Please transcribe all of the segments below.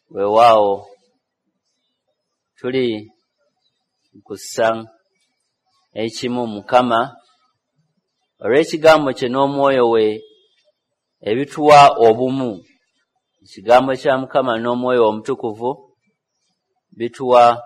Weewaawo tuli kussa ekimu Mukama olw'ekigambo kye n'omwoyo we ebituwa obumu. Ekigambo kya Mukama n'omwoyo omutukuvu bituwa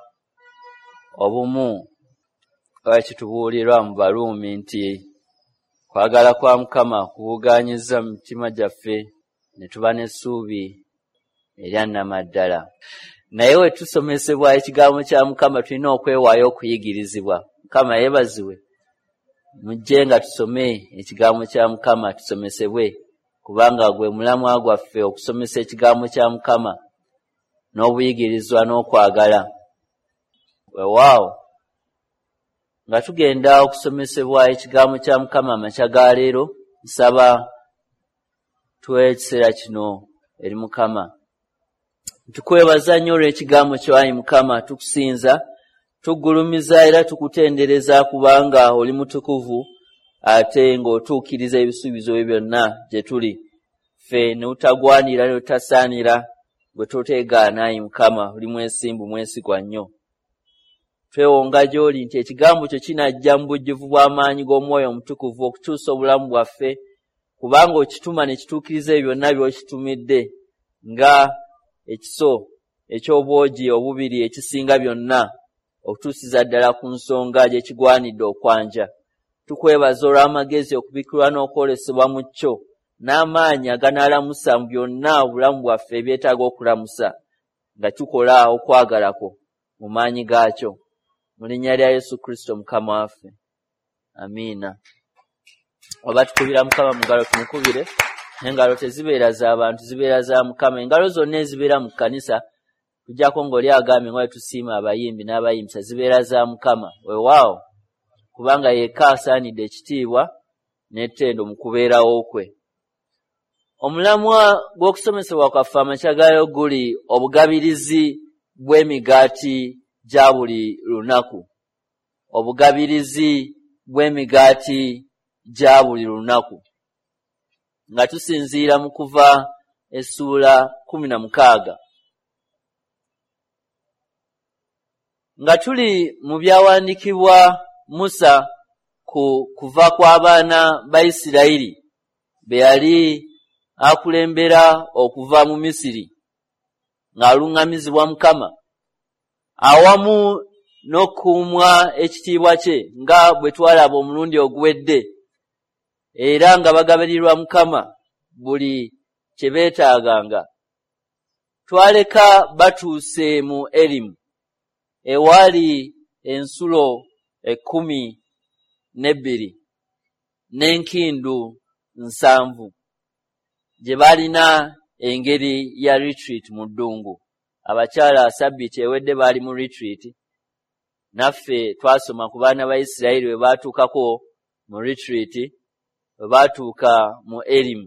obumu. Kitubuulirwa mu Baruumi nti kwagala kwa Mukama kubugaanyiza mu mitima gyaffe ne tuba n'essuubi erya nnamaddala. Naye we tusomesebwa ekigambo kya Mukama tulina okwewaayo okuyigirizibwa. Mukama yeebazibwe. Mujje nga tusome ekigambo kya Mukama tusomesebwe, kubanga gwe mulamwa gwaffe okusomesa ekigambo kya Mukama n'obuyigirizwa n'okwagala. Weewaawo nga tugenda okusomesebwa ekigambo kya Mukama amakya ga leero, nsaba tuwe ekiseera kino eri Mukama. Tukwebaza nnyo olw'ekigambo kyo Ayi Mukama, tukusinza, tuggulumiza era tukutendereza kubanga oli mutukuvu ate ng'otuukiriza ebisuubizo byo byonna gye tuli. Ffe ne utagwanira ne utasaanira gwe toteegaana Ayi Mukama, oli mwesimbu mwesigwa nnyo. Twewonga gy'oli nti ekigambo kyo kinajja mu bujjuvu bw'amaanyi g'omwoyo omutukuvu okukyusa obulamu bwaffe, kubanga okituma ne kituukiriza ebyo byonna by'okitumidde nga ekiso eky'obwogi obubiri ekisinga byonna okutuusiza ddala ku nsonga gye kigwanidde okwanja. Tukwebaza olw'amagezi okubikirwa n'okwolesebwa mu kyo n'amaanyi aganaalamusa mu byonna obulamu bwaffe ebyetaaga okulamusa, nga tukola okwagalako mu maanyi gaakyo. Mu linnya lya Yesu Kristo Mukama waffe. Amiina. Oba tukubira Mukama mu ngalo tumukubire. Engalo tezibeera z'abantu, zibeera za Mukama. Engalo zonna ezibeera mu kkanisa tujjako ng'oli agambye nga tusiima abayimbi n'abayimbisa zibeera za Mukama. Weewaawo kubanga yekka asaanidde ekitiibwa n'ettendo mu kubeerawo kwe. Omulamwa gw'okusomesebwa kwaffe amakya gaayo guli obugabirizi bw'emigaati gya buli lunaku. Obugabirizi bw'emigaati gya buli lunaku. Nga tusinziira mu Kuva essuula 16. Nga tuli mu byawandiikibwa Musa ku kuva kw'abaana ba Isirayiri be yali akulembera okuva mu Misiri ng'aluŋŋamizibwa Mukama, awamu n'okuumwa ekitiibwa kye nga bwe twalaba omulundi oguwedde, era nga bagabirirwa Mukama buli kye beetaaganga. Twaleka batuuse mu Erimu ewaali ensulo 12 n'enkindu 7 gye baalina engeri ya retreat mu ddungu. Abakyala Sabbiiti ewedde baali mu retreat. Naffe twasoma ku baana ba Isirayiri bwe baatuukako mu retreat, bwe baatuuka mu Erimu.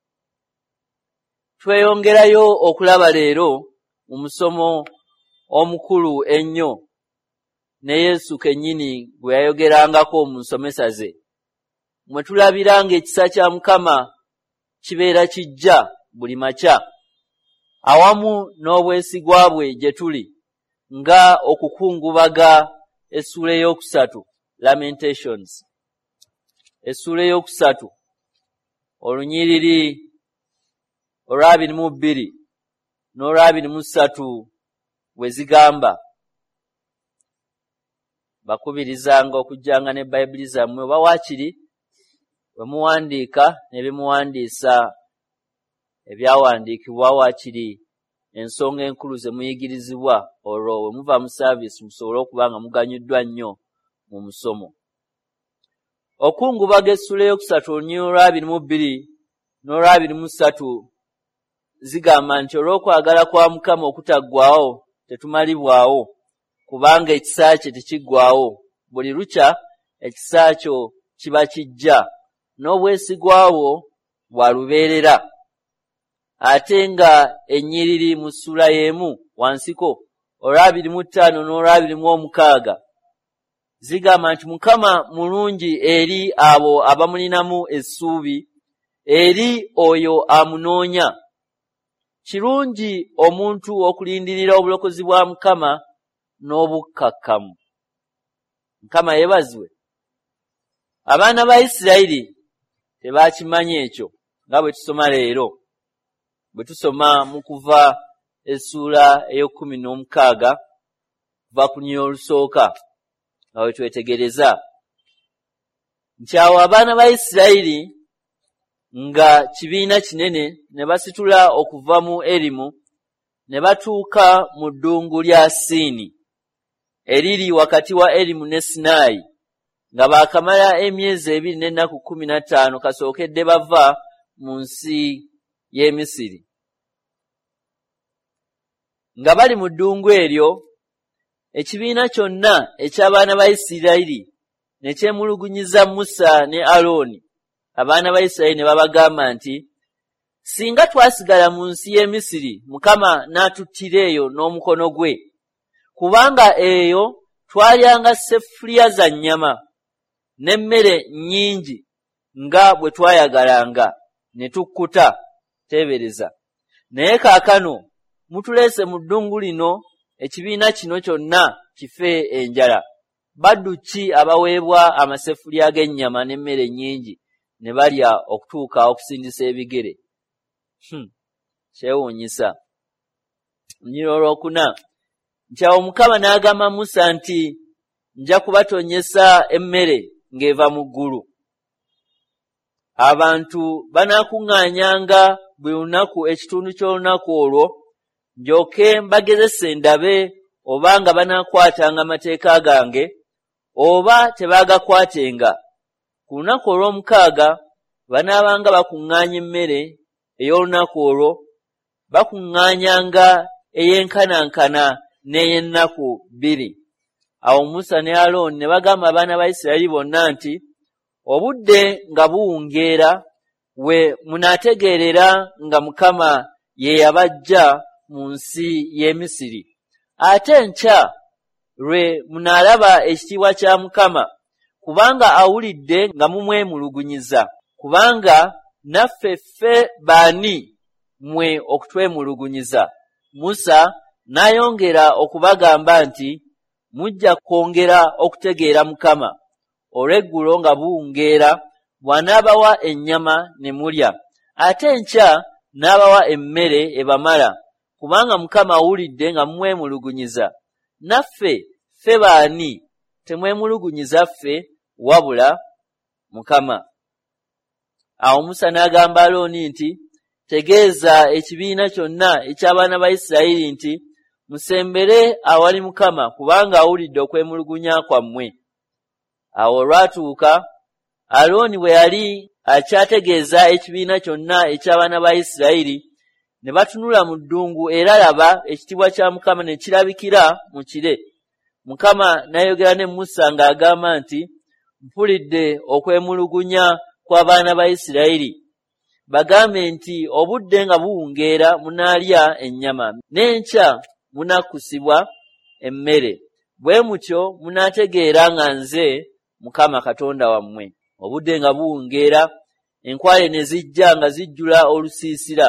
Tweyongerayo okulaba leero mu musomo omukulu ennyo ne Yesu kennyini gwe yayogerangako mu nsomesa ze, mwe tulabira ng'ekisa kya Mukama kibeera kijja buli makya, awamu n'obwesigwa bwe gye tuli, nga okukungubaga essuula ey'okusatu, Lamentations, essuula ey'okusatu olunyiriri olwa22 n'olwa23 bwe zigamba. Bakubirizanga okujjanga ne Bayibuli zammwe oba waakiri bwe muwandiika ne bye muwandiisa ebyawandiikibwa waakiri ensonga enkulu ze muyigirizibwa, olwo we muva mu saaviisi musobole okuba nga muganyuddwa nnyo mu musomo. Okungubaga essuula ey'okusatu olunyiriri olwa22 n'olwa23 zigamba nti olw'okwagala kwa Mukama okutaggwaawo tetumalibwawo, kubanga ekisa kye tekiggwaawo. Buli lukya ekisa kyo kiba kijja, n'obwesigwa bwo bwa lubeerera. Ate nga ennyiriri mu ssuula y'emu wansiko olwa25 n'olwa26 zigamba nti Mukama mulungi eri abo abamulinamu essuubi, eri oyo amunoonya. kirungi omuntu okulindirira obulokozi bwa Mukama n'obukkakkamu. Mukama yeebazibwe. Abaana ba Isirayiri tebakimanyi ekyo nga bwe tusoma leero. Bwe tusoma mu Kuva essuula ey'okumi-n'omukaaga kuva ku nnyini olusooka nga bwe twetegereza nti awo abaana ba Isirayiri nga kibiina kinene ne basitula okuva mu Erimu ne batuuka mu ddungu lya Siini eriri wakati wa Erimu ne Sinaayi nga baakamala emyezi 2 n'ennaku 15 kasookedde bava mu nsi y'e Misiri. Nga bali mu ddungu eryo, ekibiina kyonna eky'abaana ba Isirayiri ne kyemulugunyiza Musa ne Alooni. Abaana ba Isirayiri ne babagamba nti, singa twasigala mu nsi y'e Misiri, Mukama n'atuttira eyo n'omukono gwe, kubanga eyo twalyanga sefuliya za nnyama n'emmere nnyingi nga bwe twayagalanga ne tukkuta. Teebereza. Naye kaakano mutuleese mu ddungu lino ekibiina kino kyonna kife enjala. Baddu ki abaweebwa amasefuliya g'ennyama n'emmere nnyingi ne balya okutuuka okusindisa ebigere? Kyewuunyisa. Nnyini olwokuna nti awo Mukama n'agamba Musa nti, nja kubatonnyesa emmere ng'eva mu ggulu. Abantu banaakuŋŋaanyanga buli lunaku ekitundu ky'olunaku olwo, ndyoke mbagezese ndabe obanga banaakwatanga amateeka gange oba tebaagakwatenga. Ku lunaku olw'omukaaga banaabanga bakuŋŋaanya emmere ey'olunaku olwo, bakuŋŋaanyanga ey'enkanankana n'ey'ennaku 2. Awo Musa ne Alooni ne bagamba abaana ba Isirayiri bonna nti, obudde nga buwungeera we munaategeerera nga Mukama ye yabaggya mu nsi y'e Misiri. Ate enkya lwe munaalaba ekitiibwa kya Mukama, kubanga awulidde nga mumwemulugunyiza. Kubanga naffe ffe baani mmwe okutwemulugunyiza? Musa n'ayongera okubagamba nti, mujja kwongera okutegeera Mukama olw'eggulo nga buwungeera bw'anaabawa ennyama ne mulya, ate enkya n'abawa emmere ebamala, kubanga Mukama awulidde nga mumwemulugunyiza. Naffe ffe baani? Temwemulugunyiza ffe wabula Mukama. Awo Musa n'agamba Alooni nti, tegeeza ekibiina kyonna eky'abaana ba Isirayiri nti, musembere awali Mukama, kubanga awulidde okwemulugunya kwammwe. Awo olwatuuka, Alooni bwe yali akyategeeza ekibiina kyonna eky'abaana ba Isirayiri, ne batunula mu ddungu, era laba ekitiibwa kya Mukama ne kirabikira mu kire. Mukama n'ayogera ne Musa ng'agamba nti, mpulidde okwemulugunya kw'abaana ba Isirayiri. Bagambe nti, obudde nga buwungeera munaalya ennyama, n'enkya munakkusibwa emmere. Bwe mutyo munaategeera nga nze Mukama Katonda wammwe. Obudde nga buwungeera, enkwale ne zijja nga zijjula olusiisira.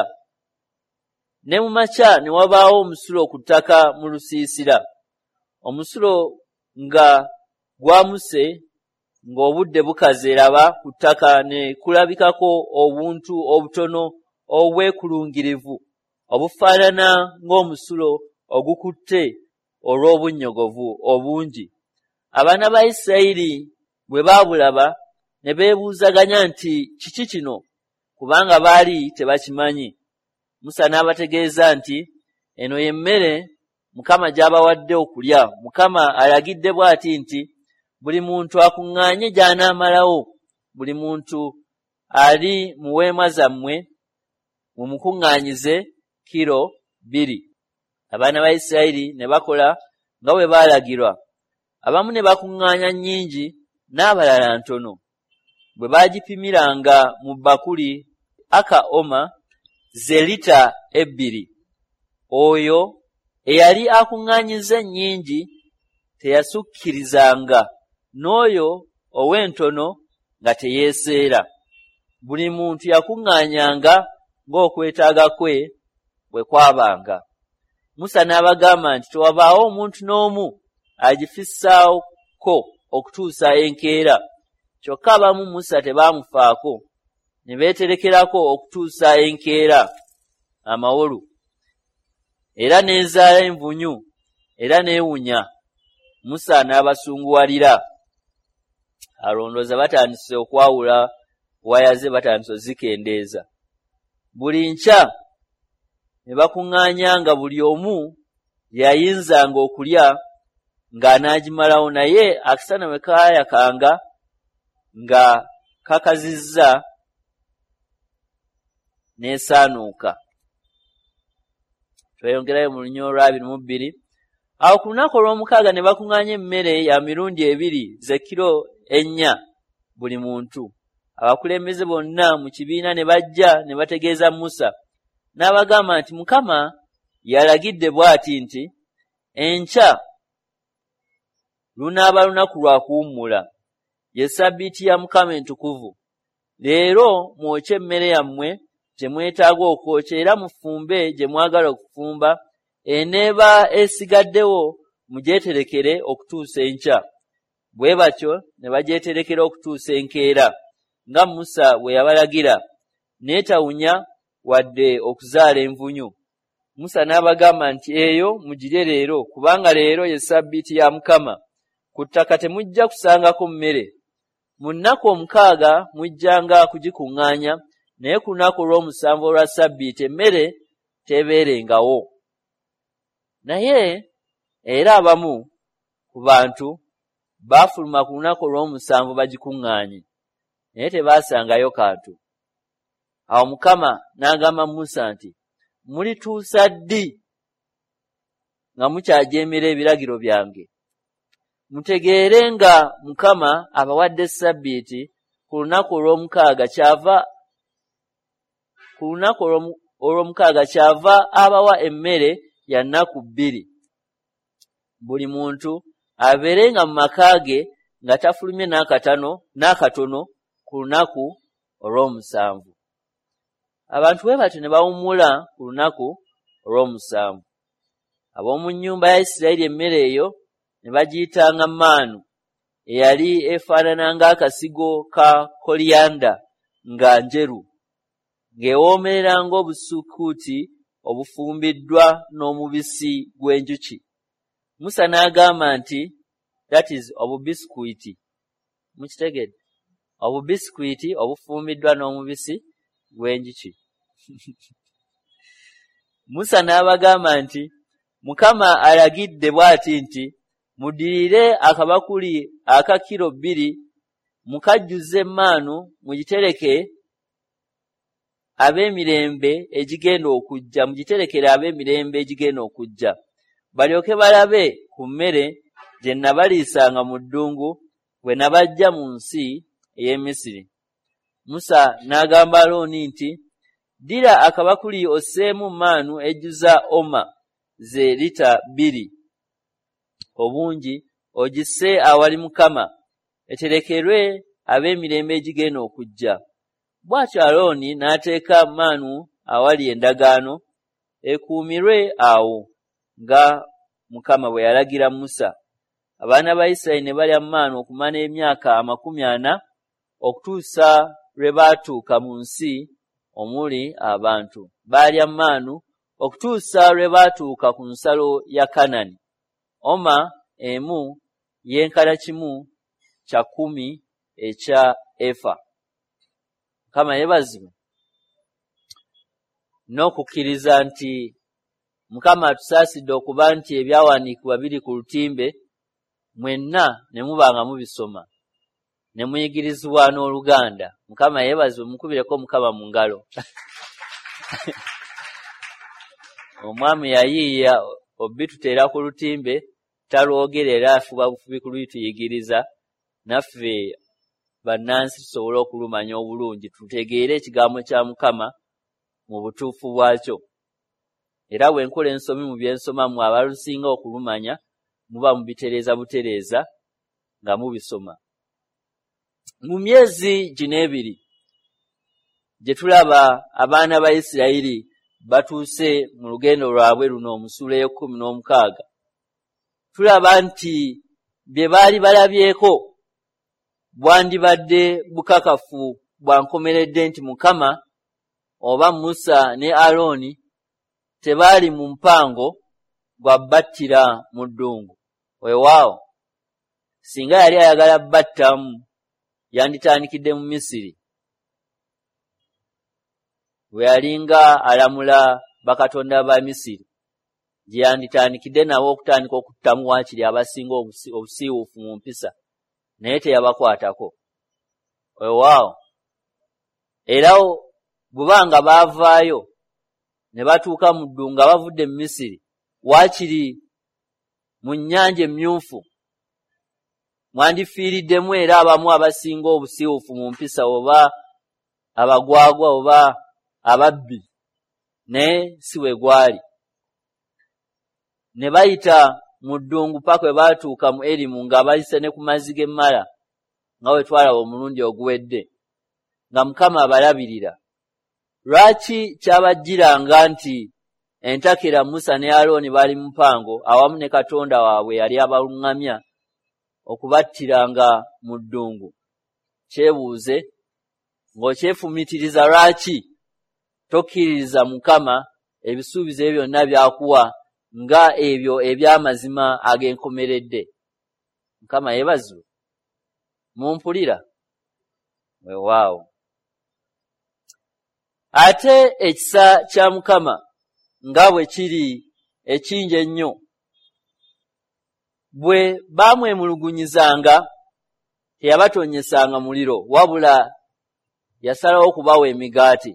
Ne mu makya ne wabaawo omusulo ku ttaka mu lusiisira. Omusulo nga gwamuse ng'obudde bukaze, laba ku ttaka ne kulabikako obuntu obutono obwekulungirivu obufaanana ng'omusulo ogukutte olw'obunnyogovu obungi. Abaana ba Isirayiri bwe baabulaba ne beebuuzaganya nti, kiki kino? Kubanga baali tebakimanyi. Musa n'abategeeza nti, eno ye mmere Mukama gy'abawadde okulya. Mukama alagidde bw'ati nti, buli muntu akuŋŋaanye gy'anaamalawo. Buli muntu ali mu weema zammwe mumukuŋŋaanyize kilo 2. Abaana ba Isirayiri ne bakola nga bwe baalagirwa. Abamu ne bakuŋŋaanya nnyingi, n'abalala ntono. Bwe baagipimiranga mu bbakuli aka oma ze lita 2, oyo eyali akuŋŋaanyiza ennyingi teyasukkirizanga, n'oyo ow'entono nga teyeeseera. Buli muntu yakuŋŋaanyanga ng'okwetaaga kwe bwe kwabanga. Musa n'abagamba nti tewabaawo omuntu n'omu agifissaako okutuusa enkeera. Kyokka abamu Musa tebaamufaako, ne beeterekerako okutuusa enkeera amawolu, era n'ezaala envunyu, era n'ewunya. Musa n'abasunguwalira. Alondooza batandise okwawula waya ze, batandise ozikendeeza. Buli nkya ne bakuŋŋaanyanga, buli omu yayinzanga okulya ng'anaagimalawo, naye akasana bwe kaayakanga nga kakazizza n'esaanuuka. Tweyongerayo mu lunya olwa 22. Awo ku lunaku olw'omukaaga ne bakuŋŋaanya emmere ya mirundi 2 ze kilo 4 buli muntu. Abakulembeze bonna mu kibiina ne bajja ne bategeeza Musa, n'abagamba nti Mukama yalagidde bw'ati nti, enkya lunaaba lunaku lwa kuwummula, ye Ssabbiiti ya Mukama entukuvu. Leero mwokye emmere yammwe gye mwetaaga okwokya, era mufumbe gye mwagala okufumba, eneeba esigaddewo mugyeterekere okutuusa enkya. Bwe batyo ne bagyeterekera okutuusa enkeera, nga Musa bwe yabalagira, n'etawunya wadde okuzaala envunyu. Musa n'abagamba nti eyo mugirye leero, kubanga leero ye Ssabbiiti ya Mukama. Ku ttaka temujja kusangako mmere. Mu nnaku 6 mujjanga kugikuŋŋaanya, naye ku lunaku olw'omusanvu olwa Ssabbiiti emmere tebeerengawo. Naye era abamu ku bantu baafuluma ku lunaku olw'omusanvu bagikuŋŋaanye, naye tebaasangayo kantu. Awo Mukama n'agamba Musa nti, mulituusa ddi nga mukyajeemera ebiragiro byange? Mutegeere nga Mukama abawadde Ssabbiiti ku lunaku olw'omukaaga kyava abawa emmere ya nnaku 2. Buli muntu abeerenga mu maka ge nga tafulumye n'akatono ku lunaku olw'omusanvu. Abantu bwe batyo ne bawummula ku lunaku olw'omusanvu. Ab'omu nnyumba ya Isirayiri emmere eyo ne bagiyitanga maanu, eyali efaanana ng'akasigo ka koliyanda nga njeru, ng'ewoomerera ng'obusukuuti obufumbiddwa n'omubisi gw'enjuki. Musa n'agamba nti, that is obubisikuiti. Mukitegedde? Obubisikuiti obufumbiddwa n'omubisi gw'enjuki. Musa n'abagamba nti, Mukama alagidde bw'ati nti, muddirire akabakuli aka kilo 2, mukajjuze maanu, mugiterekere ab'emirembe egigenda okujja, balyoke balabe ku mmere gye nabaliisanga mu ddungu bwe nabajja mu nsi ey'e Misiri. Musa n'agamba Alooni nti, ddira akabakuli osseemu maanu ejjuza oma ze lita 2 obungi, ogisse awali Mukama, eterekerwe ab'emirembe egigenda okujja. Bw'atyo Alooni n'ateeka maanu awali endagaano, ekuumirwe awo nga Mukama bwe yalagira Musa. Abaana ba Isirayiri ne balya maanu okumala emyaka 40 okutuusa lwe baatuuka mu nsi omuli abantu. Baalya maanu okutuusa lwe baatuuka ku nsalo ya Kanani. Oma emu yenkana 1/10 ekya efa. Mukama yeebazibwe n'okukkiriza nti Mukama atusaasidde okuba nti ebyawandiikibwa biri ku lutimbe, mwenna ne mubanga mubisoma ne muyigirizibwa n'Oluganda. Mukama yeebazibwe, mukubireko Mukama mu ngalo. Omwami yayiiya obituteera ku lutimbe, talwogerera, afuba bufubi kuluyituyigiriza, naffe bannansi tusobole okulumanya obulungi, tutegeere ekigambo kya Mukama mu butuufu bwakyo. Era bwe nkola ensomi mu byensoma, mwe abalusinga okulumanya muba mubitereeza butereeza nga mubisoma. Mu myezi gino 2 gye tulaba abaana ba Isirayiri batuuse mu lugendo lwabwe luno omusuula ey'e16 tulaba nti bye baali balabyeko bwandibadde bukakafu bwankomeredde nti Mukama oba Musa ne Alooni tebaali mu mpango gwa battira mu ddungu. Weewaawo singa yali ayagala battamu yanditandikidde mu Misiri bwe yalinga alamula bakatonda ba Misiri gye yanditandikidde nabo okutandika okuttamu waakiri abasinga obusiiwuufu mu mpisa naye teyabakwatako. Weewaawo era bw'obanga baavaayo ne batuuka mu ddungu nga bavudde mu Misiri waakiri mu nnyanja emmyufu mwandifiiriddemu era abamu abasinga obusiiwuufu mu mpisa oba abagwagwa oba ababbi naye si we gwali. Ne bayita mu ddungu paka bwe baatuuka mu Erimu nga bayise ne ku mazzi g'e Mala nga bwe twalaba omulundi oguwedde nga Mukama abalabirira. Lwaki kyabajjiranga nti entakera Musa ne Alooni baali mu mpango awamu ne Katonda waabwe yali abaluŋŋamya okubattiranga mu ddungu? Kyebuuze ng'okyefumitiriza lwaki tokkiririza Mukama ebisuubizo ebyo byonna by'akuwa nga ebyo eby'amazima ag'enkomeredde. Mukama yeebazibwe. Mumpulira? Weewaawo. Ate ekisa kya Mukama nga bwe kiri ekingi ennyo, bwe baamwemulugunyizanga teyabatonnyesanga muliro wabula yasalawo okubawa emigaati.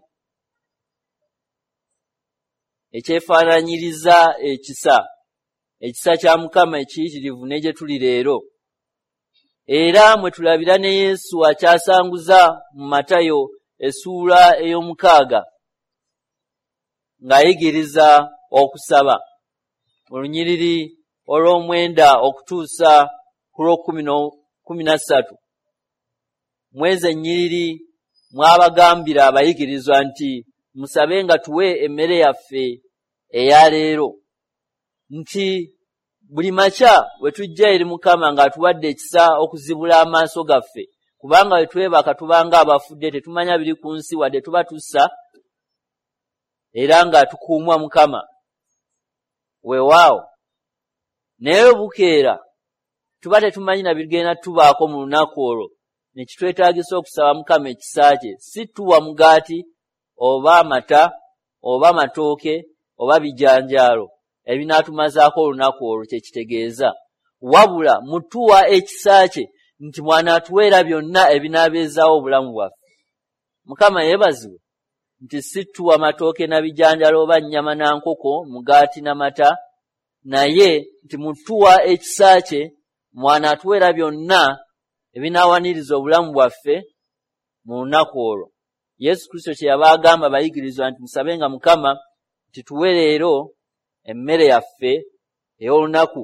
Ekyefaananyiriza ekisa kya Mukama ekiyitirivu ne gye tuli leero. Era mwe tulabira ne Yesu akyasanguza mu Matayo essuula ey'omukaaga ng'ayigiriza okusaba mu lunyiriri olw'omwenda okutuusa ku lw'okumi-13 mwezi ennyiriri mwabagambira abayigirizwa nti musabe nga tuwe emmere yaffe eya leero, nti buli makya we tujja eri Mukama ng'atuwadde ekisa okuzibula amaaso gaffe, kubanga we twebaka tubanga abafudde tetumanya biri ku nsi wadde tuba tussa era nga tukuumwa Mukama. Weewaawo naye bukeera tuba tetumanyi na bigenda tubaako mu lunaku olwo, ne kitwetaagisa okusaba Mukama ekisa kye, si tuwa mugaati oba amata oba matooke oba bijanjaalo ebinaatumazaako olunaku olwo kye kitegeeza, wabula mutuwa ekisa kye nti mwanaatuweera byonna ebinaabeezaawo obulamu bwaffe. Mukama yeebazibwe nti si tuwa matooke na bijanjaalo oba nnyama na nkoko mugaati na mata, naye nti mutuwa ekisa kye mwanaatuweera byonna ebinaawaniriza obulamu bwaffe mu lunaku olwo. Yesu Kristo kye yabaagamba abayigirizwa nti musabenga Mukama nti tuwe leero emmere yaffe ey'olunaku.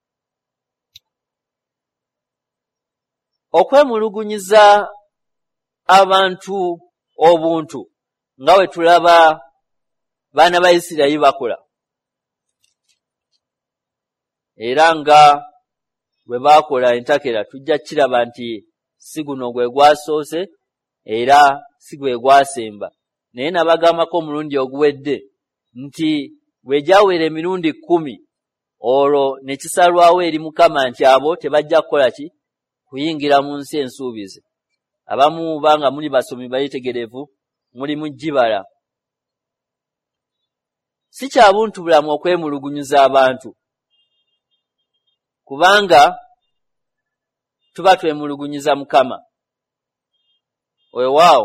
Okwemulugunyiza abantu obuntu nga we tulaba baana ba Isirayiri bakola, era nga bwe baakola entakera tujja kiraba nti si guno gwe gwasoose era si gwe gwasemba, naye nabagambako omulundi oguwedde nti bwe gyawera emirundi 10 olwo ne kisalwawo eri Mukama nti abo tebajja kukola ki? Kuyingira mu nsi ensuubize. Abamu banga muli basomi bayitegerevu mulimu gibala. Si kya buntu bulamu okwemulugunyiza abantu, kubanga tuba twemulugunyiza Mukama. Weewaawo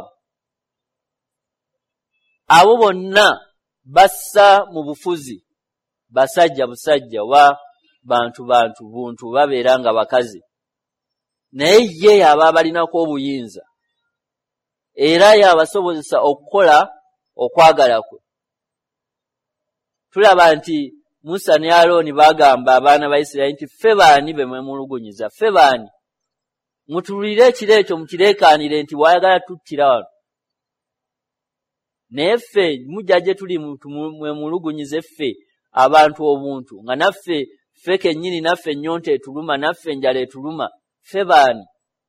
abo bonna bassa mu bufuzi, basajja busajja oba bantu buntu babeera nga bakazi, naye ye yaba abalinako obuyinza era yabasobozesa okukola okwagala kwe. Tulaba nti Musa ne Alooni bagamba abaana ba Isirayiri nti ffe baani be mwemulugunyiza, ffe baani? Mutuulire ekiro ekyo mukireekaanire nti wayagala tuttira wano. naye ffe mujja gye tuli mwemulugunyize ffe abantu obuntu nga naffe ffe kennyini naffe ennyonta etuluma naffe enjala etuluma ffe baani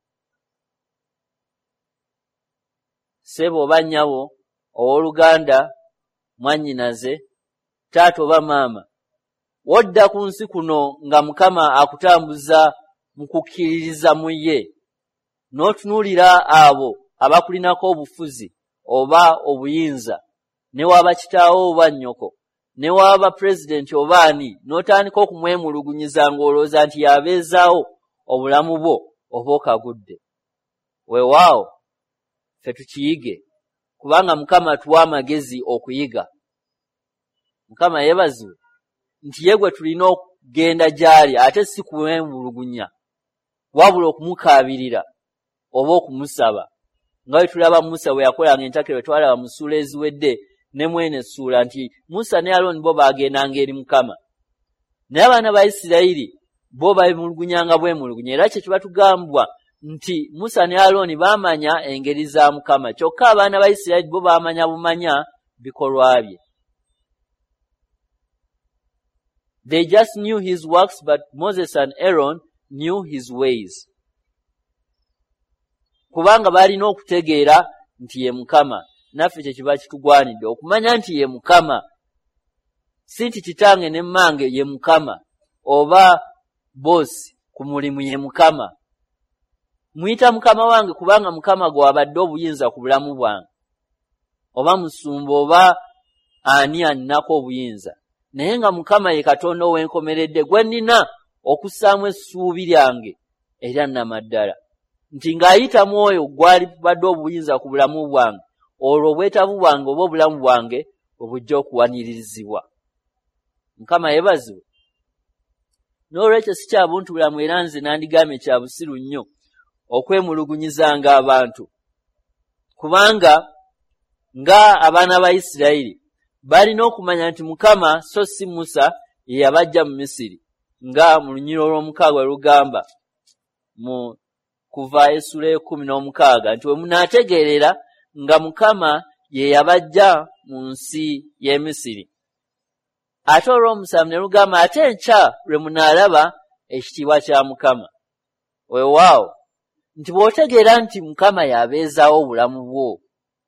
ssebo oba nnyabo owooluganda mwannyinaze taata oba maama wodda ku nsi kuno nga Mukama akutambuza mu kukkiririza mu ye n'otunuulira abo abakulinako obufuzi oba obuyinza ne waba kitaawo oba nnyoko ne waba pulezidenti oba ani n'otandika okumwemulugunyiza ng'olowooza nti yabeezaawo obulamu bwo oba okagudde. Weewaawo ffe tukiyige kubanga Mukama atuwa amagezi okuyiga. Mukama yeebazibwe nti ye gwe tulina okugenda gy'ali ate si kumwemulugunya wabula okumukaabirira oba okumusaba nga bwe tulaba Musa bwe yakolanga entakero twalaba mu ssuula eziwedde ne mwene ssuula nti Musa ne Alooni bo baagendanga eri Mukama naye abaana ba Isirayiri bo babimulugunyanga bwemulugunya era kye kiba tugambwa nti Musa ne Alooni baamanya engeri za Mukama kyokka abaana ba Isirayiri bo baamanya bumanya bikolwa bye. They just knew his works, but Moses and Aaron knew his ways. Kubanga balina okutegeera nti ye Mukama naffe kye kiba kitugwanidde okumanya nti ye Mukama si nti kitange ne mmange ye Mukama oba bosi ku mulimu ye Mukama. Muyita Mukama wange kubanga Mukama gw'abadde obuyinza ku bulamu bwange oba musumba oba ani annako obuyinza naye nga Mukama ye Katonda ow'enkomeredde gwe nnina okussaamu essuubi lyange era nnamaddala nti ng'ayitamu oyo gwali badde obuyinza ku bulamu bwange olwo obwetavu bwange oba obulamu bwange obujja okuwanirizibwa. Mukama yeebazibwe. N'olwekyo si kya buntu bulamu era nze nandigambye kya busiru nnyo okwemulugunyizanga abantu kubanga nga abaana ba Isirayiri balina okumanya nti Mukama so si Musa ye yabajja mu Misiri nga mu lunyiriro olw'omukaaga lugamba mu Kuva essula 16 nti we munaategeerera nga Mukama ye yabajja mu nsi y'e Misiri. Ate olw'omusanvu ne lugamba ate enkya lwe munaalaba ekitiibwa kya Mukama. Weewaawo nti bw'otegeera nti Mukama yabeezaawo obulamu bwo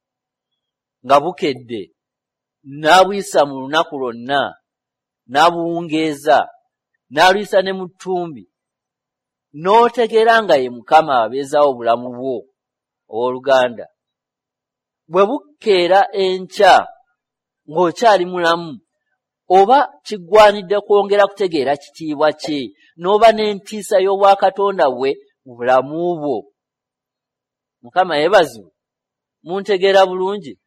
nga bukedde n'abuyisa mu lunaku lwonna n'abuwungeeza n'aluyisa ne mu ttumbi n'otegeera nga ye Mukama abeezaawo obulamu bwo owooluganda bwe bukeera enkya ng'okyali mulamu oba kiggwanidde kwongera kutegeera kitiibwa kye n'oba n'entiisa y'obwakatonda bwe mu bulamu bwo. Mukama yeebazibwe. Muntegeera bulungi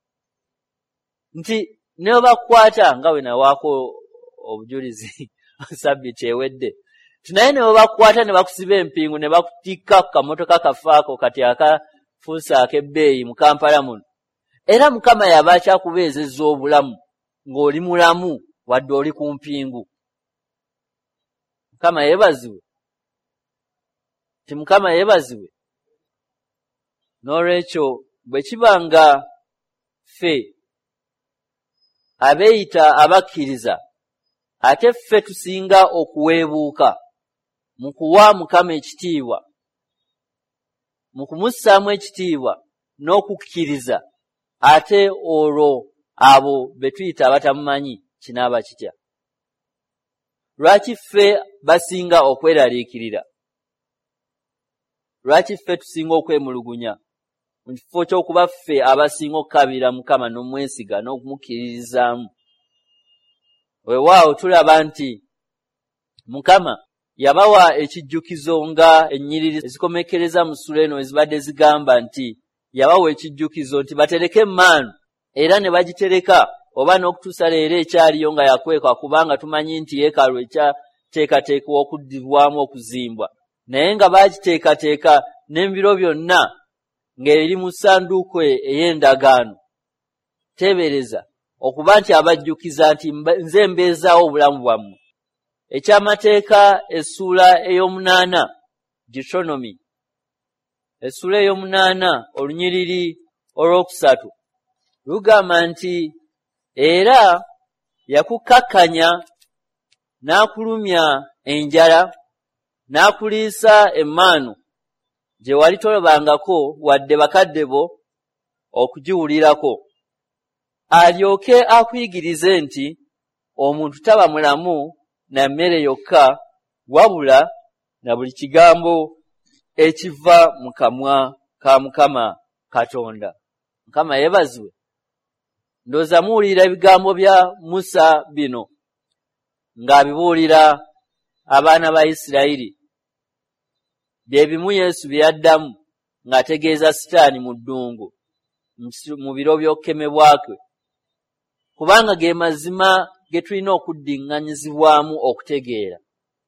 nti ne bakukwata nga we nawaako obujulizi sabbiiti ewedde naye ne bakukwata ne bakusiba empingu ne bakutikka ku kamotoka kafaako kati akafuusa ak'ebbeeyi mu Kampala muno era Mukama yaba akyakubeezezza obulamu ng'oli mulamu wadde oli ku mpingu. Mukama yeebazibwe. Ti Mukama yeebazibwe. N'olwekyo bwe kibanga ffe abeeyita abakkiriza ate ffe tusinga okuweebuuka mu kuwa Mukama ekitiibwa mu kumussaamu ekitiibwa n'okukkiriza ate olwo abo be tuyita abatamumanyi kinaaba kitya. Lwaki ffe basinga okweraliikirira? Lwaki ffe tusinga okwemulugunya mu kifo ky'okuba ffe abasinga okukabira Mukama n'omwesiga n'okumukkiririzaamu? Weewaawo tulaba nti Mukama yabawa ekijjukizo nga ennyiriri ezikomekereza mu ssula eno ezibadde zigamba nti yabawa ekijjukizo nti batereke emmaanu era ne bagitereka oba n'okutuusa leero ekyaliyo nga yakweka kubanga tumanyi nti yeekaalu ekyateekateekwa okuddibwamu okuzimbwa naye nga baagiteekateeka n'embiro byonna ng'eri mu ssanduuko ey'endagaano. Teebereza okuba nti abajjukiza nti nze mbeezaawo obulamu bwammwe. Ekyamateeka essuula ey'omunaana Deuteronomy essuula ey'omunaana olunyiriri olwokusatu lugamba nti era yakukakkanya n'akulumya enjala n'akuliisa emmaanu gye wali tolabangako wadde bakadde bo okugiwulirako, alyoke akuyigirize nti omuntu taba mulamu na mmere yokka wabula na buli kigambo ekiva mu kamwa ka Mukama Katonda. Mukama yeebazibwe. Ndowooza muwulira ebigambo bya Musa bino ng'abibuulira abaana ba Isirayiri. Bye bimu Yesu bye yaddamu ng'ategeeza Sitaani mu ddungu mu biro by'okukemebwa kwe, kubanga ge mazima ge tulina okuddiŋŋanyizibwamu okutegeera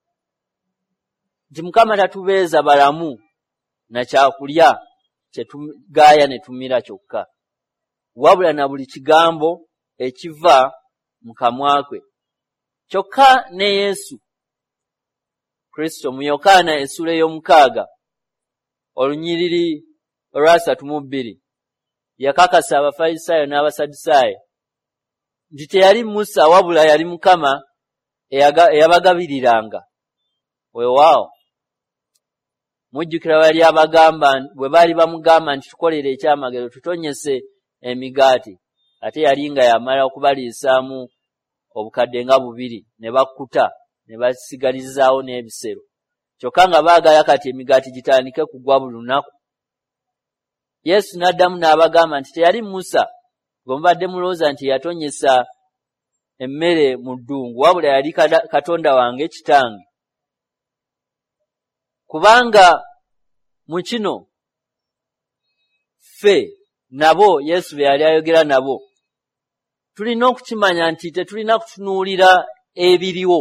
nti Mukama tatubeeza balamu na kyakulya kye tugaaya ne tumira kyokka, wabula na buli kigambo ekiva mu kamwa kwe. Kyokka ne Yesu Kristo mu Yokaana essula ey'omukaaga olunyiriri olwa 32 yakakasa Abafalisaayo n'Abasadusaayo nti teyali Musa wabula yali Mukama eyabagabiriranga. Weewaawo mujjukira bwe baali bamugamba nti tukolere ekyamagero tutonyese emigaati, ate yali nga yamala okubaliisaamu obukadde nga 2 ne bakkuta ne basigalizaawo n'ebisero, kyokka nga baagala kati emigaati gitandike kugwa buli lunaku. Yesu n'addamu n'abagamba nti teyali Musa gwe mubadde mulowooza nti yatonyesa emmere mu ddungu, wabula yali Katonda wange Kitange. Kubanga mu kino ffe nabo Yesu bye yali ayogera nabo tulina okukimanya nti tetulina kutunuulira ebiriwo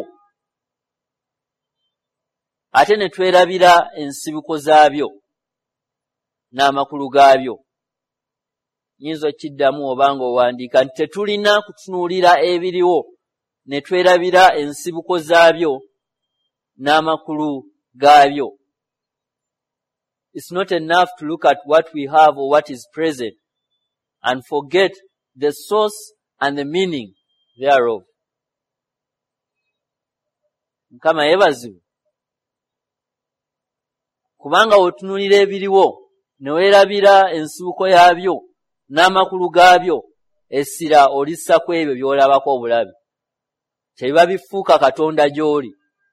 ate ne twerabira ensibuko zaabyo n'amakulu gaabyo. Nyinza okiddamu obanga owandiika nti tetulina kutunuulira ebiriwo ne twerabira ensibuko zaabyo n'amakulu gaabyo. It's not enough to look at what we have or what is present and forget the source and the meaning thereof. Mukama yeebazibwe. Kubanga otunuulira ebiriwo ne weerabira ensibuko yaabyo n'amakulu gaabyo, essira olissa ku ebyo by'olabako obulabi, kyebiba bifuuka Katonda gy'oli.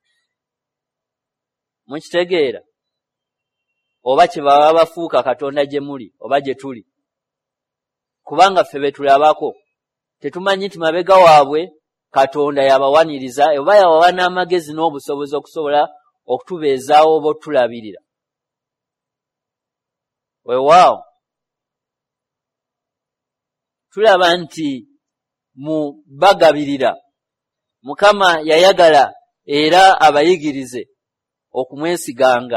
Mukitegeera? Oba kye baba bafuuka Katonda gye muli oba gye tuli. Kubanga ffe be tulabako tetumanyi nti mabega waabwe Katonda yabawaniriza oba yabawa n'amagezi n'obusobozi okusobola okutubeezaawo oba otulabirira. Weewaawo tulaba nti mu bagabirira Mukama yayagala era abayigirize okumwesiganga,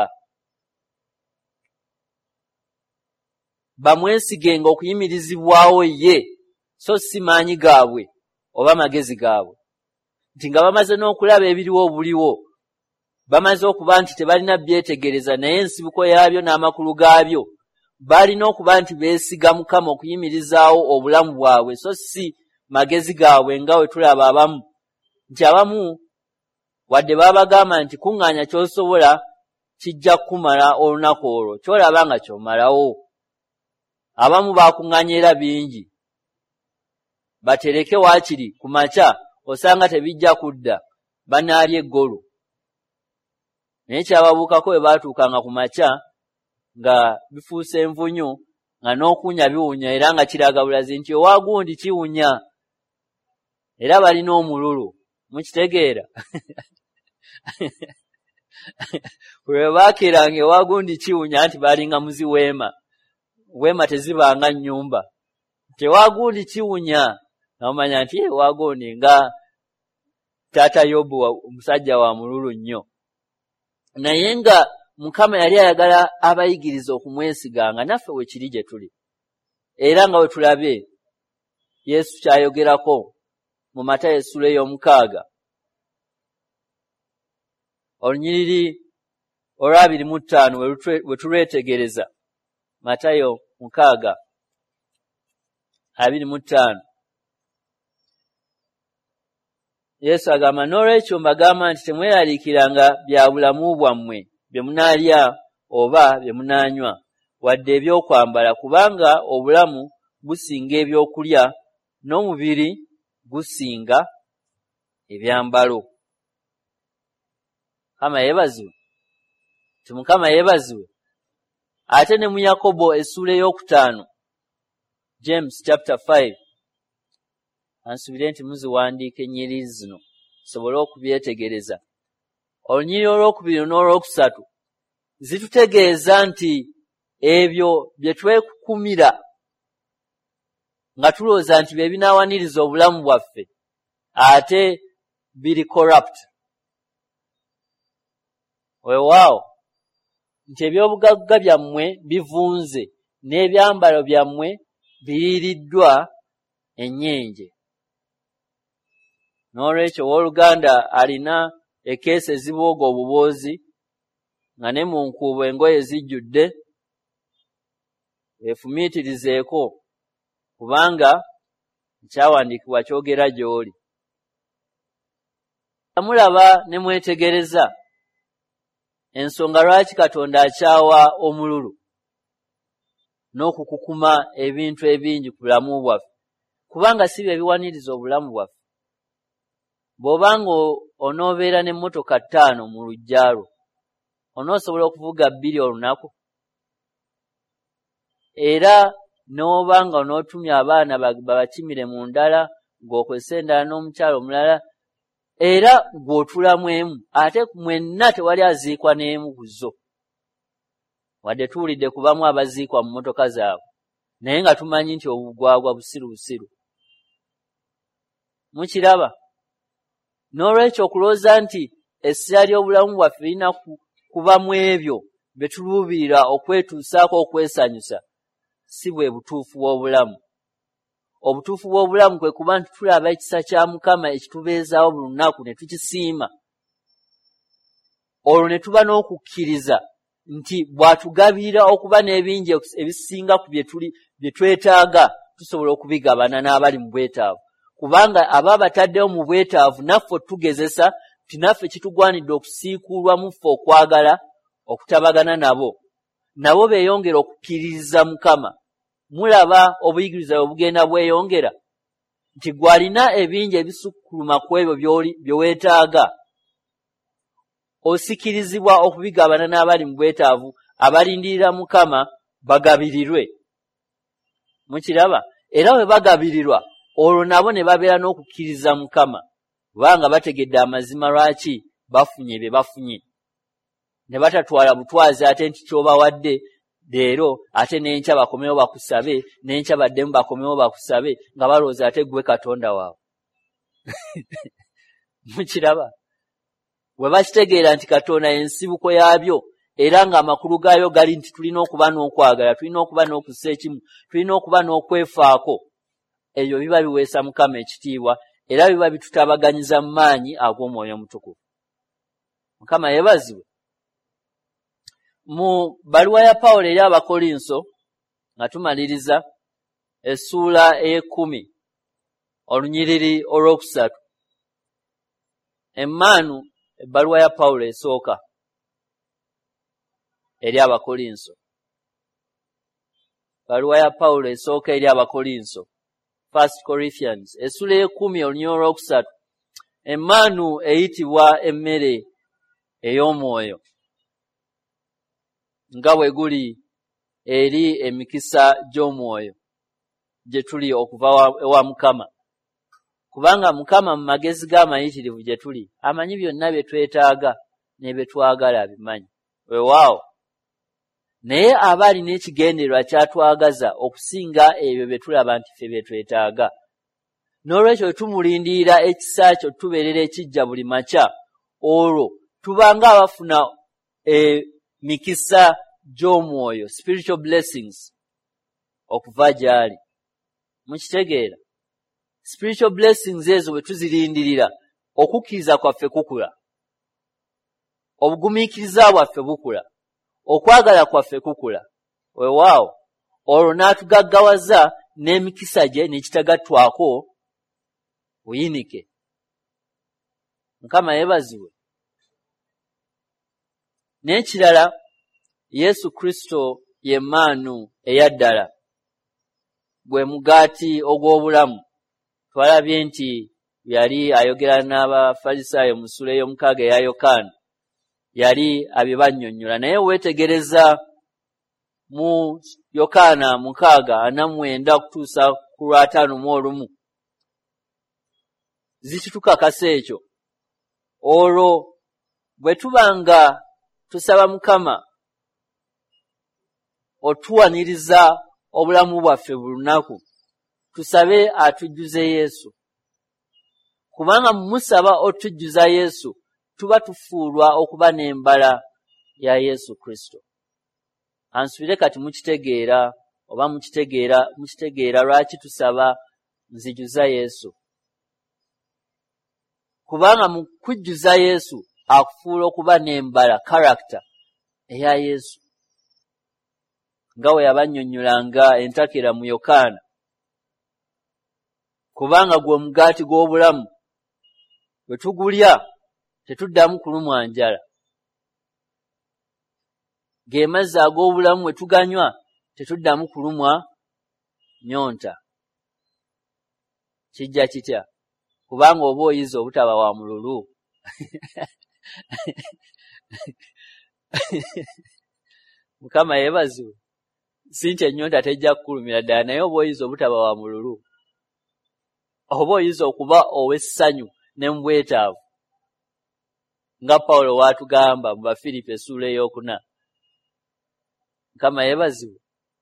bamwesigenga okuyimirizibwawo ye so si maanyi gaabwe oba magezi gaabwe, nti nga bamaze n'okulaba ebiriwo obuliwo, bamaze okuba nti tebalina byetegereza naye ensibuko yaabyo n'amakulu gaabyo, balina okuba nti beesiga Mukama okuyimirizaawo obulamu bwabwe so si magezi gaabwe nga we tulaba abamu nti abamu wadde babagamba nti kuŋŋaanya ky'osobola kijja kumala olunaku olwo ky'olaba nga ky'omalawo. Abamu bakuŋŋaanya era bingi batereke waakiri ku makya osanga tebijja kudda, banaalya eggolo. Naye kyababuukako bwe baatuukanga ku makya nga bifuuse envunyu nga n'okuwunya biwunya era nga kiraga bulazi nti owaagundi kiwunya era balina omululu. Mukitegeera? Bwe baakeeranga ewaagundi kiwunya nti balinga muziweema, weema tezibanga nnyumba, tewaagundi kiwunya namanya nti ewaagundi nga taata Yobu omusajja wa mululu nnyo. Naye nga Mukama yali ayagala abayigiriza okumwesiganga naffe we kiri gye tuli, era nga we tulabe Yesu kyayogerako mu Matayo essula ey'omukaaga olunyiriri olwa 25 we tulwetegereza. Matayo 6 25. Yesu agamba n'olwekyo mbagamba nti temweraliikiranga bya bulamu bwammwe bye munaalya oba bye munaanywa wadde ebyokwambala kubanga obulamu businga ebyokulya n'omubiri gusinga ebyambalo. Mukama yeebazibwe. Ate ne mu Yakobo essula ey'okutaano, James chapter 5, ansubire nti muziwandiika ennyiriri zino sobole okubyetegereza. Olunyiriri olwokubiri n'olwokusatu zitutegeeza nti ebyo bye twekukumira nga tulowooza nti bye binaawaniriza obulamu bwaffe ate biri corrupt. Weewaawo nti ebyobugagga byammwe bivunze n'ebyambalo byammwe biriiriddwa ennyenje. N'olwekyo owooluganda alina ekeesi ezibooga obuboozi nga ne mu nkuubo engoye zijjudde, efumiitirizeeko kubanga ekyawandiikibwa kyogera gy'oli. Mulaba ne mwetegereza ensonga lwaki Katonda akyawa omululu n'okukukuma ebintu ebingi ku bulamu bwaffe, kubanga si bye biwaniriza obulamu bwaffe. Bw'obanga onoobeera n'emmotoka 5 mu luggya lwo, onoosobola okuvuga 2 olunaku? Era n'obanga onootumya abaana babakimire mu ndala, ng'okozesa endala n'omukyalo omulala, era gw'otulamu emu, ate mwenna tewali aziikwa n'emu ku zo. Wadde tuwulidde kubamu abaziikwa mu mmotoka zaabwe, naye nga tumanyi nti obugwagwa busiru busiru. Mukiraba? N'olwekyo okulowooza nti essira ly'obulamu bwaffe lirina kuba mu ebyo bye tuluubirira okwetuusaako okwesanyusa, si bwe butuufu bw'obulamu. Obutuufu bw'obulamu kwe kuba nti tulaba ekisa kya Mukama ekitubeezaawo buli lunaku ne tukisiima. Olwo ne tuba n'okukkiriza nti bw'atugabirira okuba n'ebingi ebisinga ku bye twetaaga, tusobola okubigabana n'abali mu bwetaavu. Kubanga aba bataddewo mu bwetaavu naffe tugezesa nti naffe kitugwanidde okusiikuulwa mu ffe okwagala okutabagana nabo. Nabo beeyongera okukkiririza Mukama. Mulaba obuyigiriza obugenda bweyongera nti gwalina ebingi ebisukkuluma ku ebyo bye weetaaga, osikirizibwa okubigabana n'abali mu bwetaavu abalindirira Mukama bagabirirwe. Mukiraba? Era bwe bagabirirwa, olwo nabo ne babeera n'okukkiriza Mukama kubanga bategedde amazima lwaki bafunye bye bafunye. Ne batatwala butwazi ate nti ky'obawadde leero ate n'enkya bakomewo bakusabe, n'enkya baddemu bakomewo bakusabe, nga balowooza ate gwe Katonda waabwe. Mukiraba? Bwe bakitegeera nti Katonda y'ensibuko yaabyo era ng'amakulu gaayo gali nti tulina okuba n'okwagala, tulina okuba n'okussa ekimu, tulina okuba n'okwefaako, ebyo biba biweesa Mukama ekitiibwa era biba bitutabaganyiza mu maanyi ag'Omwoyo Omutukuvu. Mukama yeebazibwe. Mu bbaluwa ya Pawulo eri Abakolinso nga tumaliriza essuula e10 olunyiriri olwokusatu, emmaanu ebbaluwa ya Pawulo esooka eri Abakolinso, bbaluwa ya Pawulo esooka eri Abakolinso, 1 Corinthians essuula e10 olunyiriri olwokusatu, emmaanu eyitibwa emmere ey'omwoyo nga bwe guli eri emikisa gy'omwoyo gye tuli okuva ewa Mukama. Kubanga Mukama mu magezi g'amayitirivu gye tuli amanyi byonna bye twetaaga ne bye twagala abimanyi. Weewaawo, naye aba alina ekigendererwa ky'atwagaza okusinga ebyo bye tulaba nti ffe bye twetaaga. N'olwekyo tumulindirira ekisa kyo tubeerera ekijja buli makya, olwo tubanga abafuna mikisa gy'omwoyo, spiritual blessings, okuva gy'ali. Mukitegeera? Spiritual blessings ezo bwe tuzirindirira, okukkiriza kwaffe kukula, obugumiikiriza bwaffe bukula, okwagala kwaffe kukula. Weewaawo, olwo n'atugaggawaza n'emikisa gye nekitagattwako buyinike. Mukama yeebazibwe. N'ekirala, Yesu Kristo ye mmaanu eyaddala, gwe mugaati ogw'obulamu. Twalabye nti yali ayogera n'Abafalisaayo mu ssula ey'omukaaga eya Yokaana, yali abibannyonnyola. Naye weetegereza mu Yokaana 6:49 kutuusa ku 51 zikitukakasa ekyo. Olwo bwe tubanga tusaba Mukama otuwaniriza obulamu bwaffe buli lunaku, tusabe atujjuze Yesu. Kubanga musaba otujjuza Yesu, tuba tufuulwa okuba n'embala ya Yesu Kristo. Ansubire kati mukitegeera oba mukitegeera lwaki tusaba nzijuza Yesu. Kubanga mu kujjuza Yesu akufuula okuba n'embala, character eya Yesu. Nga we yabannyonnyolanga entakera mu Yokaana. Kubanga gwe mugaati gw'obulamu, bwe tugulya tetuddamu kulumwa njala. Ge mazzi ag'obulamu bwe tuganywa tetuddamu kulumwa nyonta. Kijja kitya? Kubanga oba oyize obutaba wa mululu. Mukama yeebazibwe. Si nti ennyonta tejja kukulumira ddala, naye oba oyize obutaba wa mululu, oba oyize okuba ow'essanyu ne mu bwetaavu, nga Pawulo waatugamba mu Bafiripi essula ey'okuna. Mukama yeebazibwe.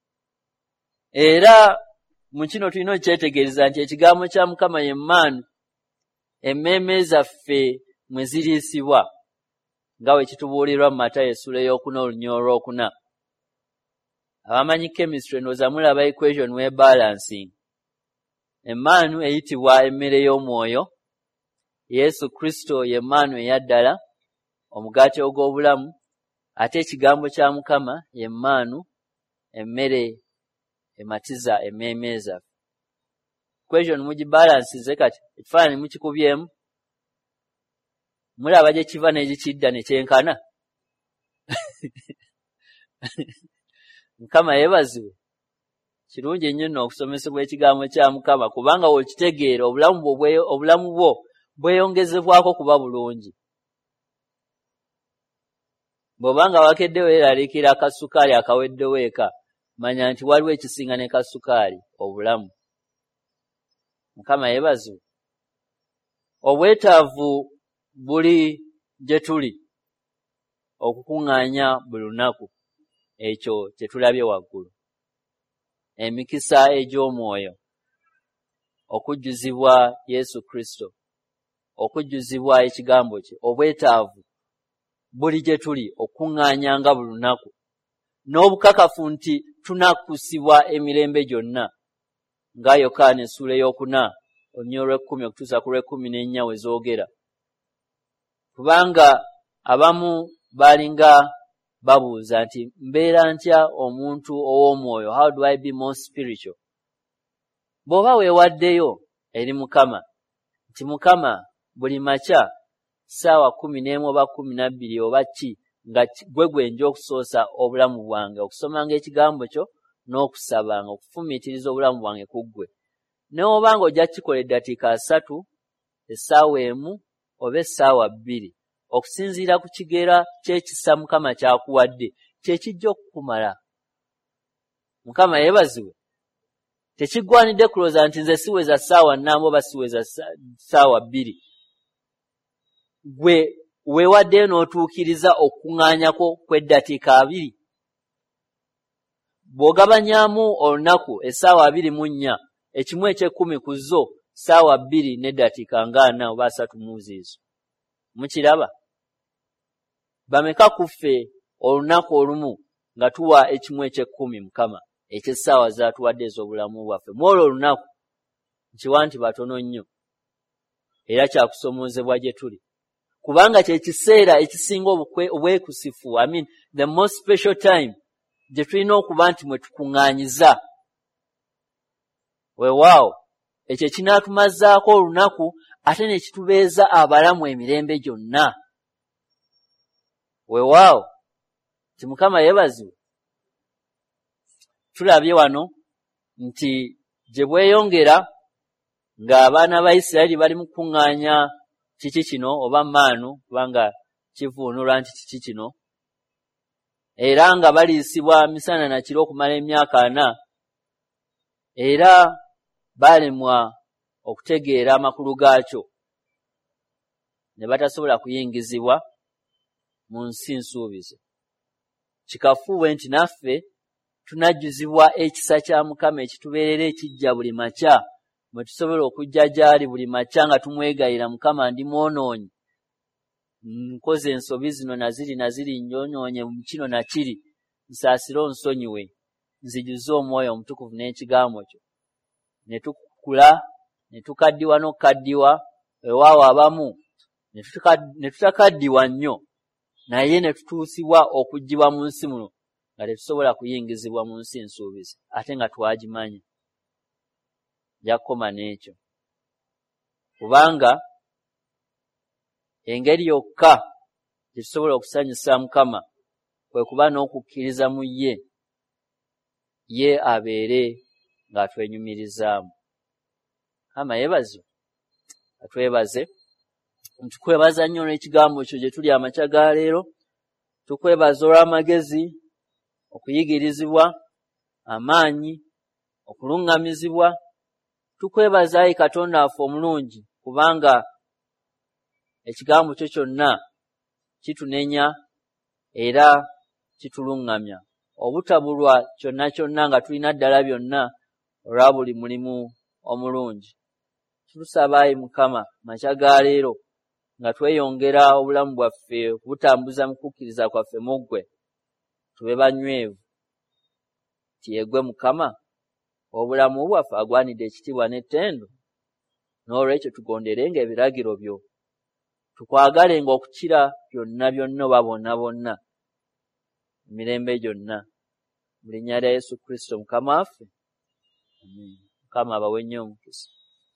Era mu kino tulina okyetegereza nti ekigambo kya Mukama ye mmaanu, emmeeme zaffe mwe ziriisibwa, nga we kitubuulirwa mu Matayo essula ey'okuna olunyolo olwokuna. Abamanyi chemistry ndowooza mulaba equation we balancing. Emmaanu eyitibwa emmere y'omwoyo. Yesu Kristo ye mmaanu eyaddala, omugaati ogw'obulamu, ate ekigambo kya Mukama ye mmaanu, emmere ematiza emmeeme zaffe. Equation mugibalansize kati, ekifaananyi mukikubyemu, mulaba gye kiva n'egikidda ne kyenkana. Mukama yeebazibwe. Kirungi nnyo nno okusomesebwa ekigambo kya Mukama, kubanga w'okitegeera obulamu bwo bweyongezebwako kuba bulungi. Bw'obanga wakedde weeraliikira akasukaali akaweddewo eka, manya nti waliwo ekisinga ne kasukaali, obulamu. Mukama yeebazibwe. Obwetaavu buli gye tuli okukuŋŋaanya buli lunaku. Ekyo kye tulabye waggulu. Emikisa egy'omwoyo, okujjuzibwa Yesu Kristo, okujjuzibwa ekigambo kye, obwetaavu buli gye tuli okukuŋŋaanyanga buli lunaku, n'obukakafu nti tunakusibwa emirembe gyonna, nga Yokaana essula ey'okuna olunyolo lw'10 okutuusa ku lw'14 we zoogera. Kubanga abamu balinga babuuza nti mbeera ntya omuntu ow'omwoyo, how do I be more spiritual? Bw'oba weewaddeyo eri Mukama nti Mukama buli makya ssaawa 11 oba 12 oba ki, nga gwe nja okusoosa obulamu bwange okusomanga ekigambo kyo n'okusabanga, okufumiitiriza obulamu bwange ku ggwe. N'obanga ojja kukikola eddakiika 3, essaawa 1 oba essaawa 2, okusinziira ku kigeera ky'ekisa Mukama kyakuwadde, kye kijja okukumala. Mukama yeebazibwe. Tekiggwanidde kulowooza nti nze siweza ssaawa 4 oba siweza ssaawa 2. Gwe weewaddeyo n'otuukiriza okuŋŋaanyako kw'eddakiika 2. Bw'ogabanyaamu olunaku essaawa 24, ekimu eky'ekkumi ku zo ssaawa 2 n'eddakiika 40 oba 3 mu ziizo. Mukiraba? Bameka ku ffe olunaku olumu nga tuwa ekimu eky'ekkumi Mukama eky'essaawa z'atuwadde ez'obulamu bwaffe. Mu olwo olunaku nkiwa nti batono nnyo, era kyakusomoozebwa gye tuli. Kubanga kye kiseera ekisinga obwekusifu, the most special time gye tulina okuba nti mwe tukuŋŋaanyiza. weewaawo ekyo kinaatumazaako olunaku ate ne kitubeeza abalamu emirembe gyonna. Weewaawo nti Mukama yeebazibwe. Tulabye wano nti gye bweyongera ng'abaana ba Isirayiri bali mu kuŋŋaanya kiki kino oba maanu kubanga kivuunulwa nti kiki kino, era nga baliisibwa misana na kiro okumala emyaka 4, era balemwa okutegeera amakulu gaakyo ne batasobola kuyingizibwa mu nsi nsuubize. Kikafuuwe nti naffe tunajjuzibwa ekisa kya Mukama ekitubeerera ekijja buli makya, mwe tusobola okujja gy'ali buli makya nga tumwegayira, Mukama ndi mwonoonyi, nkoze ensobi zino na ziri nnyonyoonye mu kino na kiri, nsaasire onsonyiwe, nzijuze Omwoyo Omutukuvu n'ekigambo kyo. Ne tukula ne tukaddiwa n'okukaddiwa, weewaawo abamu ne tutakaddiwa nnyo, naye ne tutuusibwa okuggyibwa mu nsi muno nga tetusobola kuyingizibwa mu nsi nsuubize ate nga twagimanya. Jakoma n'ekyo kubanga engeri yokka gye tusobola okusanyusa Mukama kwe kuba n'okukkiriza mu ye abeere ng'atwenyumirizaamu. Mukama yeebazibwe. Atwebaze. Tukwebaza nnyo n'ekigambo kyo gye tuli amakya ga leero. Tukwebaza olw'amagezi, okuyigirizibwa, amaanyi, okuluŋŋamizibwa. Tukwebaza Ayi Katonda waffe omulungi kubanga ekigambo kyo kyonna kitunenya era kituluŋŋamya obutabulwa kyonna kyonna nga tulina ddala byonna olwa buli mulimu omulungi. Tulusaba Ayi Mukama makya ga leero nga tweyongera obulamu bwaffe okubutambuza mu kukkiriza kwaffe mu ggwe, tube banywevu nti yegwe Mukama obulamu bwaffe agwanidde ekitiibwa n'ettendo. N'olwekyo tugonderenga ebiragiro byo, tukwagalenga okukira byonna byonna oba bonna bonna emirembe gyonna. Mu linnya lya Yesu Kristo Mukama waffe. Amen. Mukama abawe nnyo omukisa.